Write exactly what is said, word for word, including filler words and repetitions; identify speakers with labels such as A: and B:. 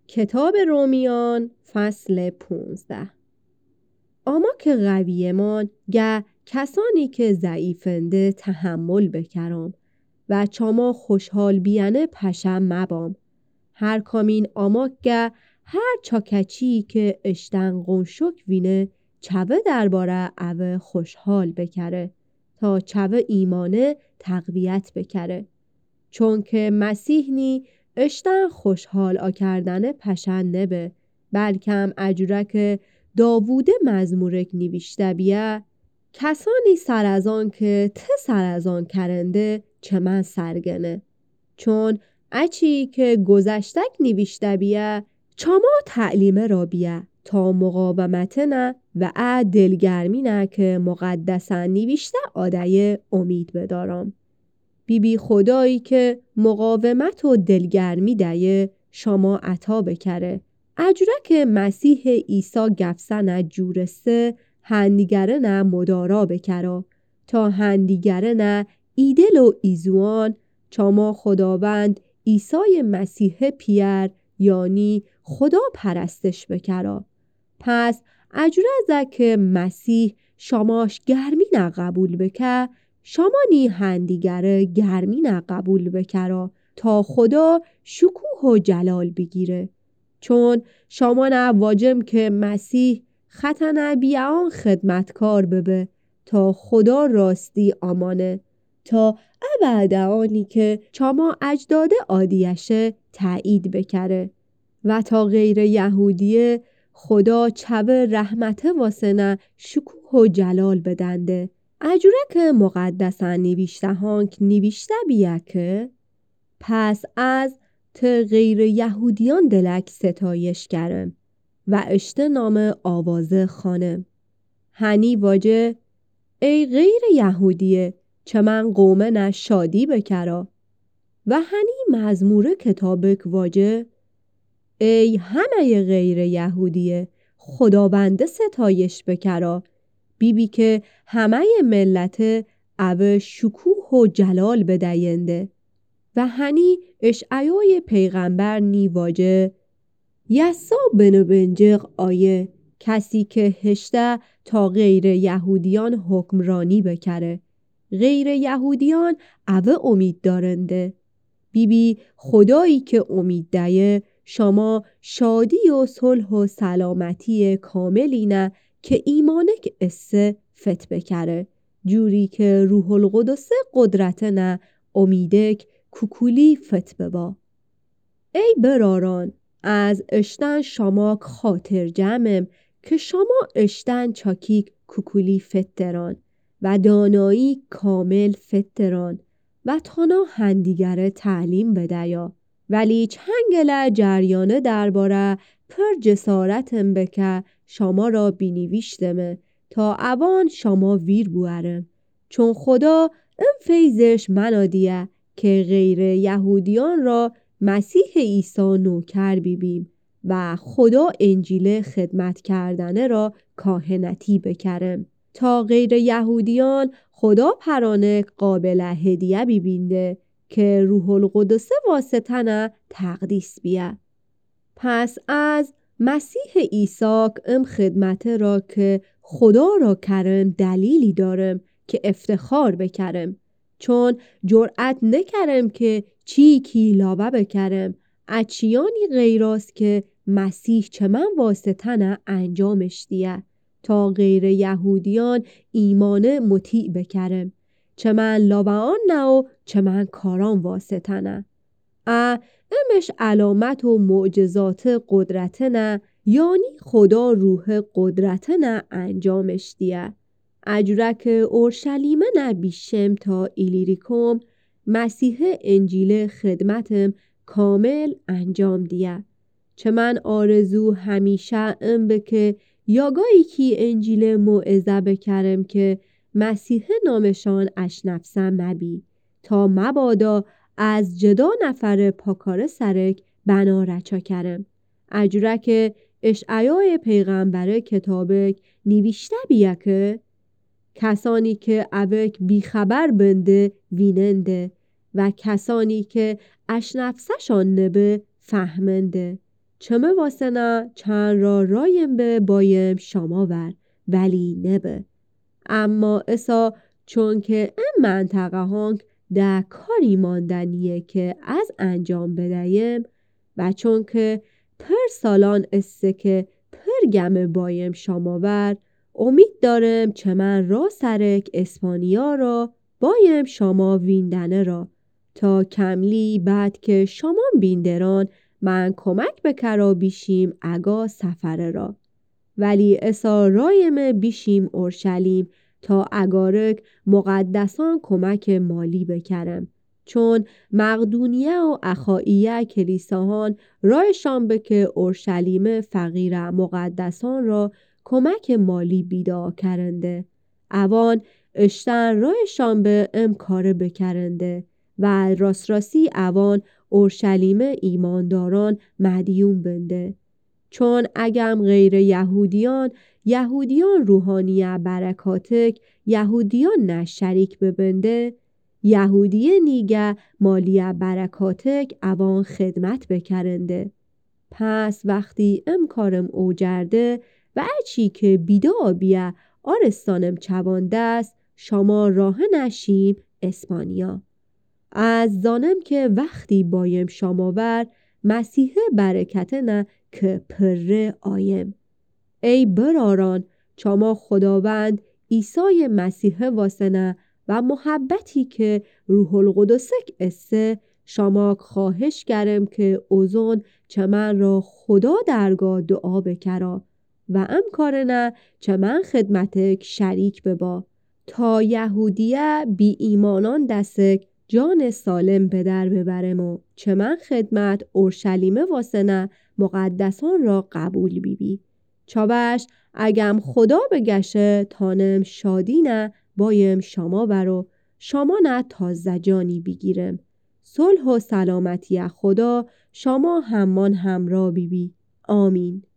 A: کتاب رومیان فصل پونزده. اما که قویمان گه کسانی که ضعیفنده تحمل بکرم و چما خوشحال بیانه پشم مبام. هر کامین آماک گه هر چاکچی که اشتن قنشک وینه چوه درباره اوه خوشحال بکره تا چوه ایمانه تقویت بکره. چون که مسیح نی اشتن خوشحال آکردن پشن نبه، بلکم اجورک داوود مزمورک نوشته بیه کسانی سر از آن که ته سر از آن کرنده چه من سرگنه. چون اچی که گذشتک نوشته بیه چما تعلیمه را بیه تا مقاومت نه و ا دلگرمی نه که مقدسن نوشته آده امید بدارم. بی بی خدایی که مقاومت و دلگرمی ده شما عطا بکره. اجرک مسیح عیسی گفسن جورسته هندیگره نه مدارا بکره تا هندیگره نه ایدل و ایزوان چما خداوند عیسی مسیح پیر یعنی خدا پرستش بکره. پس اجرزه که مسیح شماش گرمی نه قبول بکه شما نی هندیگره گرمی نه قبول بکره تا خدا شکوه و جلال بگیره. چون شما نه واجم که مسیح ختنه بیان خدمتکار ببه تا خدا راستی آمانه تا ابد آنی که شما اجداد آدیشه تایید بکره و تا غیر یهودیه خدا چوه رحمت واسه نه شکوه و جلال بدنده. اجوره که مقدسن نوشته هانک نوشته بیه که پس از ته غیر یهودیان دلک ستایش کرم و اشته نام آوازه خانم. هنی واجه ای غیر یهودیه چه من قومه نه شادی بکرا و هنی مزمور کتابک واجه ای همه غیر یهودیه خداوند ستایش بکرا بی بی که همه ملت او شکوه و جلال بدینده. و هنی اشعیای پیغمبر نیواجه یسا بنو بنجق آیه کسی که هشته تا غیر یهودیان حکمرانی بکره غیر یهودیان او امید دارنده. بی بی خدایی که امید ده شما شادی و صلح و سلامتی کاملی نه که ایمانک اسه فت بکره جوری که روح القدس قدرت نه امیدک کوکولی فت ببا. ای براران از اشتن شما خاطر جمعم که شما اشتن چاکیک کوکولی فت دران و دانایی کامل فت دران و تانا هندیگره تعلیم بدیا ولی چنگله جریانه درباره پر جسارتم بکه شما را بینیویشتمه تا اوان شما ویر بوارم. چون خدا ام فیزش منادیه که غیر یهودیان را مسیح عیسی نوکر بیبیم و خدا انجیل خدمت کردنه را کاهنتی بکرم تا غیر یهودیان خدا پرانه قابل هدیه بیبینده که روح القدس واسطنه تقدیس بیه. پس از مسیح عیسی ام خدمت را که خدا را کرم دلیلی دارم که افتخار بکرم چون جرأت نکرم که چی کی لابه بکرم اچیانی غیراست که مسیح چه من واسطنه انجامش دیه تا غیر یهودیان ایمان مطیع بکرم چه من لابه آن نه و چه من کاران واسطنه ا امش علامت و معجزات قدرت نه یعنی خدا روح قدرت نه انجامش دیه. اجرک اورشلیمه نه بیشم تا ایلیریکم مسیح انجیل خدمتم کامل انجام دیه. چه من آرزو همیشه ام بکه یاگایی کی انجیل موعظه بکرم که مسیح نامشان اشنفسم مبی تا مبادا از جدا نفر پاکار سرک بنا رچا کرم. اجرک اشعیای پیغمبر کتابک نوشته بیه که کسانی که اوک بیخبر بنده ویننده و کسانی که اشنفسشان نبه فهمنده چمه واسه نه چند را رایم به بایم شما ور ولی نبه. اما اسا چون که این منطقه هانگ ده کاری ماندنیه که از انجام بدهیم و چون که پر سالان استه که پر گم بایم شما ور امید دارم چه من را سرک اسپانیا را بایم شما ویندنه را تا کملی بعد که شما بیندران من کمک بکرا بیشیم اگا سفره را. ولی اسا رایم بیشیم اورشلیم تا اگارک مقدسان کمک مالی بکرم، چون مقدونیه و اخائیه کلیساهان رایشان به که اورشلیم فقیر مقدسان را کمک مالی بیدا کرنده. اوان اشتن رایشان به ام کار بکرنده و راست راستی اوان اورشلیم ایمانداران مدیون بنده. چون اگم غیر یهودیان یهودیان روحانی برکاتک یهودیان نه شریک ببنده یهودی نیگه مالی برکاتک اوان خدمت بکرنده. پس وقتی ام کارم اوجرده و اچی که بیدا بیه آرستانم چوانده است شما راه نشیم اسپانیا. از دانم که وقتی بایم شما ور مسیح برکت نه که پره آیم. ای براران چما خداوند عیسی مسیح واسنه و محبتی که روح القدسک اسه شما خواهش کرم که اوزون چه من را خدا درگاه دعا بکرا و ام کارنه چه من خدمتک شریک ببا تا یهودیه بی ایمانان دستک جان سالم به در ببرم و چه من خدمت اورشلیم واسنه مقدسان را قبول بی بی. چابش اگم خدا بگشه تانم شادی نه بایم شما برو شما نه تازه جانی بگیرم. صلح و سلامتی خدا شما همان همراه بی بی. آمین.